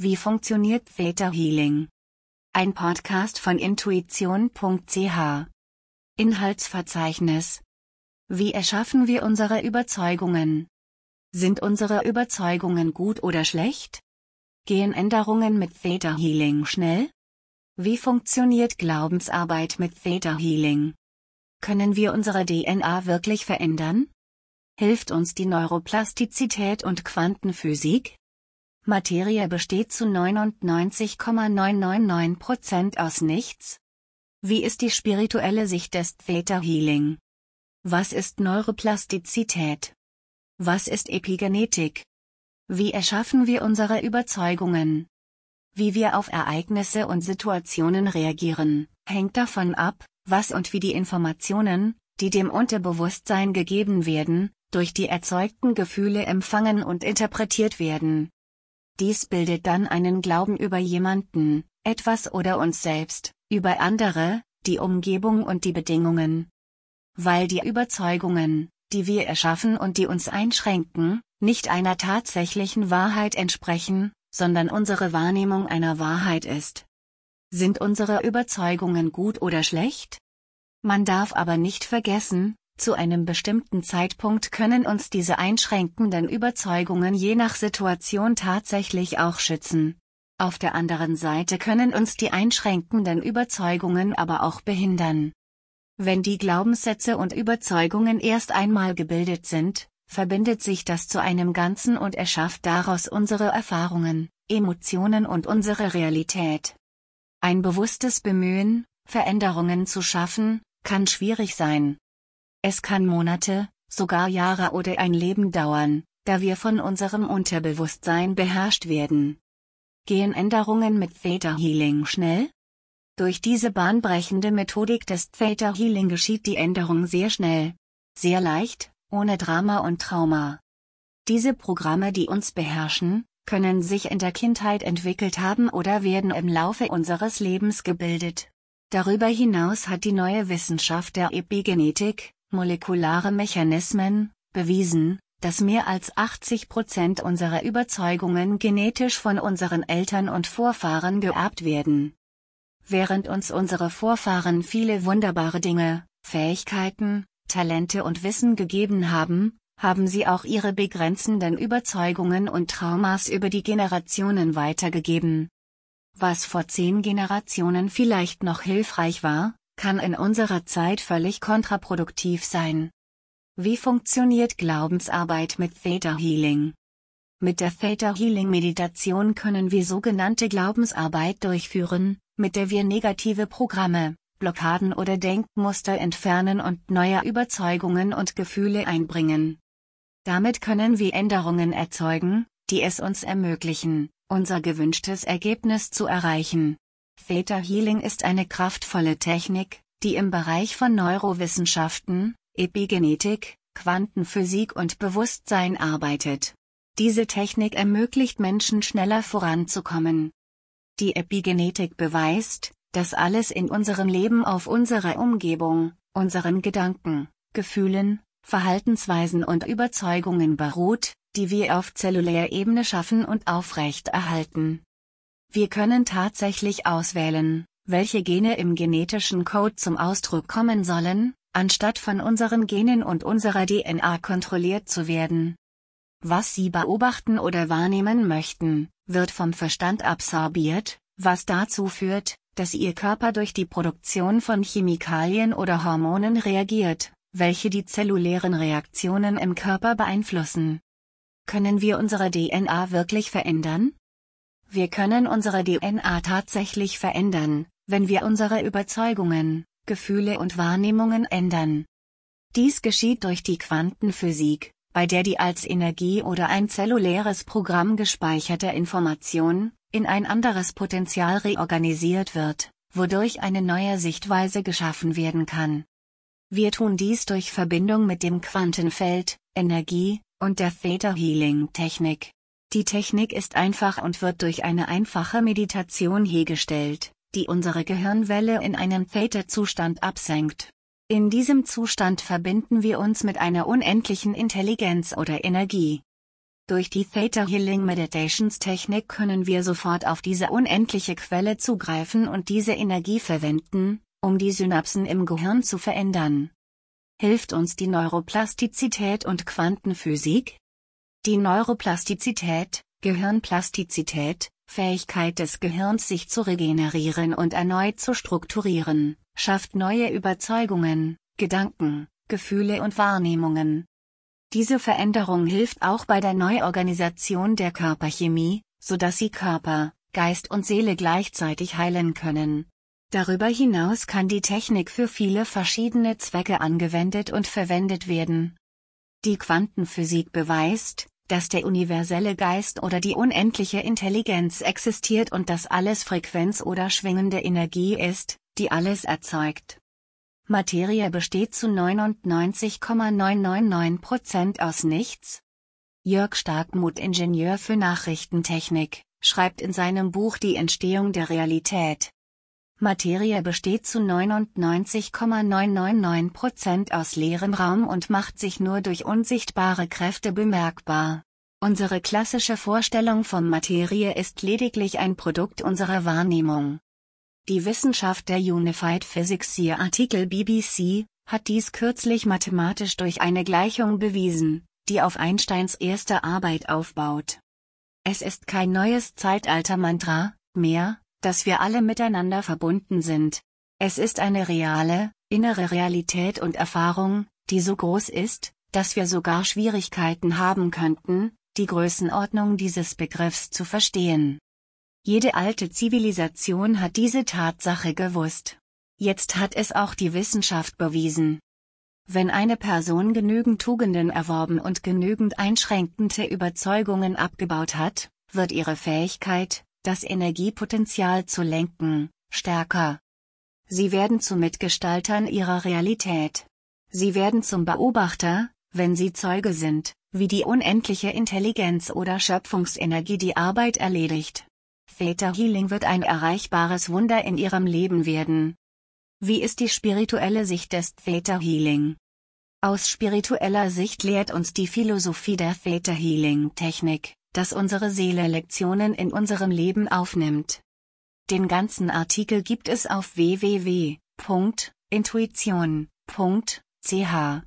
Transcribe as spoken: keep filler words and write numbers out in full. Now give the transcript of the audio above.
Wie funktioniert Theta Healing? Ein Podcast von intuition punkt c h. Inhaltsverzeichnis. Wie erschaffen wir unsere Überzeugungen? Sind unsere Überzeugungen gut oder schlecht? Gehen Änderungen mit Theta Healing schnell? Wie funktioniert Glaubensarbeit mit Theta Healing? Können wir unsere D N A wirklich verändern? Hilft uns die Neuroplastizität und Quantenphysik? Materie besteht zu neunundneunzig Komma neunhundertneunundneunzig Prozent aus nichts? Wie ist die spirituelle Sicht des Theta Healing? Was ist Neuroplastizität? Was ist Epigenetik? Wie erschaffen wir unsere Überzeugungen? Wie wir auf Ereignisse und Situationen reagieren, hängt davon ab, was und wie die Informationen, die dem Unterbewusstsein gegeben werden, durch die erzeugten Gefühle empfangen und interpretiert werden. Dies bildet dann einen Glauben über jemanden, etwas oder uns selbst, über andere, die Umgebung und die Bedingungen. Weil die Überzeugungen, die wir erschaffen und die uns einschränken, nicht einer tatsächlichen Wahrheit entsprechen, sondern unsere Wahrnehmung einer Wahrheit ist. Sind unsere Überzeugungen gut oder schlecht? Man darf aber nicht vergessen, zu einem bestimmten Zeitpunkt können uns diese einschränkenden Überzeugungen je nach Situation tatsächlich auch schützen. Auf der anderen Seite können uns die einschränkenden Überzeugungen aber auch behindern. Wenn die Glaubenssätze und Überzeugungen erst einmal gebildet sind, verbindet sich das zu einem Ganzen und erschafft daraus unsere Erfahrungen, Emotionen und unsere Realität. Ein bewusstes Bemühen, Veränderungen zu schaffen, kann schwierig sein. Es kann Monate, sogar Jahre oder ein Leben dauern, da wir von unserem Unterbewusstsein beherrscht werden. Gehen Änderungen mit Theta Healing schnell? Durch diese bahnbrechende Methodik des Theta Healing geschieht die Änderung sehr schnell, sehr leicht, ohne Drama und Trauma. Diese Programme, die uns beherrschen, können sich in der Kindheit entwickelt haben oder werden im Laufe unseres Lebens gebildet. Darüber hinaus hat die neue Wissenschaft der Epigenetik, molekulare Mechanismen, bewiesen, dass mehr als achtzig Prozent unserer Überzeugungen genetisch von unseren Eltern und Vorfahren geerbt werden. Während uns unsere Vorfahren viele wunderbare Dinge, Fähigkeiten, Talente und Wissen gegeben haben, haben sie auch ihre begrenzenden Überzeugungen und Traumas über die Generationen weitergegeben. Was vor zehn Generationen vielleicht noch hilfreich war, kann in unserer Zeit völlig kontraproduktiv sein. Wie funktioniert Glaubensarbeit mit Theta Healing? Mit der Theta Healing Meditation können wir sogenannte Glaubensarbeit durchführen, mit der wir negative Programme, Blockaden oder Denkmuster entfernen und neue Überzeugungen und Gefühle einbringen. Damit können wir Änderungen erzeugen, die es uns ermöglichen, unser gewünschtes Ergebnis zu erreichen. Theta Healing ist eine kraftvolle Technik, die im Bereich von Neurowissenschaften, Epigenetik, Quantenphysik und Bewusstsein arbeitet. Diese Technik ermöglicht Menschen schneller voranzukommen. Die Epigenetik beweist, dass alles in unserem Leben auf unserer Umgebung, unseren Gedanken, Gefühlen, Verhaltensweisen und Überzeugungen beruht, die wir auf zellulärer Ebene schaffen und aufrechterhalten. Wir können tatsächlich auswählen, welche Gene im genetischen Code zum Ausdruck kommen sollen, anstatt von unseren Genen und unserer D N A kontrolliert zu werden. Was Sie beobachten oder wahrnehmen möchten, wird vom Verstand absorbiert, was dazu führt, dass Ihr Körper durch die Produktion von Chemikalien oder Hormonen reagiert, welche die zellulären Reaktionen im Körper beeinflussen. Können wir unsere D N A wirklich verändern? Wir können unsere D N A tatsächlich verändern, wenn wir unsere Überzeugungen, Gefühle und Wahrnehmungen ändern. Dies geschieht durch die Quantenphysik, bei der die als Energie oder ein zelluläres Programm gespeicherte Information in ein anderes Potenzial reorganisiert wird, wodurch eine neue Sichtweise geschaffen werden kann. Wir tun dies durch Verbindung mit dem Quantenfeld, Energie und der Theta Healing Technik. Die Technik ist einfach und wird durch eine einfache Meditation hergestellt, die unsere Gehirnwelle in einen Theta-Zustand absenkt. In diesem Zustand verbinden wir uns mit einer unendlichen Intelligenz oder Energie. Durch die Theta Healing Meditations Technik können wir sofort auf diese unendliche Quelle zugreifen und diese Energie verwenden, um die Synapsen im Gehirn zu verändern. Hilft uns die Neuroplastizität und Quantenphysik? Die Neuroplastizität, Gehirnplastizität, Fähigkeit des Gehirns sich zu regenerieren und erneut zu strukturieren, schafft neue Überzeugungen, Gedanken, Gefühle und Wahrnehmungen. Diese Veränderung hilft auch bei der Neuorganisation der Körperchemie, sodass sie Körper, Geist und Seele gleichzeitig heilen können. Darüber hinaus kann die Technik für viele verschiedene Zwecke angewendet und verwendet werden. Die Quantenphysik beweist, dass der universelle Geist oder die unendliche Intelligenz existiert und dass alles Frequenz oder schwingende Energie ist, die alles erzeugt. Materie besteht zu neunundneunzig Komma neunhundertneunundneunzig Prozent aus nichts. Jörg Starkmuth, Ingenieur für Nachrichtentechnik, schreibt in seinem Buch Die Entstehung der Realität: Materie besteht zu neunundneunzig Komma neunhundertneunundneunzig Prozent aus leerem Raum und macht sich nur durch unsichtbare Kräfte bemerkbar. Unsere klassische Vorstellung von Materie ist lediglich ein Produkt unserer Wahrnehmung. Die Wissenschaft der Unified Physics, siehe Artikel B B C, hat dies kürzlich mathematisch durch eine Gleichung bewiesen, die auf Einsteins erster Arbeit aufbaut. Es ist kein neues Zeitalter-Mantra mehr, dass wir alle miteinander verbunden sind. Es ist eine reale, innere Realität und Erfahrung, die so groß ist, dass wir sogar Schwierigkeiten haben könnten, die Größenordnung dieses Begriffs zu verstehen. Jede alte Zivilisation hat diese Tatsache gewusst. Jetzt hat es auch die Wissenschaft bewiesen. Wenn eine Person genügend Tugenden erworben und genügend einschränkende Überzeugungen abgebaut hat, wird ihre Fähigkeit, das Energiepotenzial zu lenken, stärker. Sie werden zu Mitgestaltern ihrer Realität. Sie werden zum Beobachter, wenn sie Zeuge sind, wie die unendliche Intelligenz oder Schöpfungsenergie die Arbeit erledigt. Theta Healing wird ein erreichbares Wunder in ihrem Leben werden. Wie ist die spirituelle Sicht des Theta Healing? Aus spiritueller Sicht lehrt uns die Philosophie der Theta Healing Technik, dass unsere Seele Lektionen in unserem Leben aufnimmt. Den ganzen Artikel gibt es auf w w w punkt intuition punkt c h.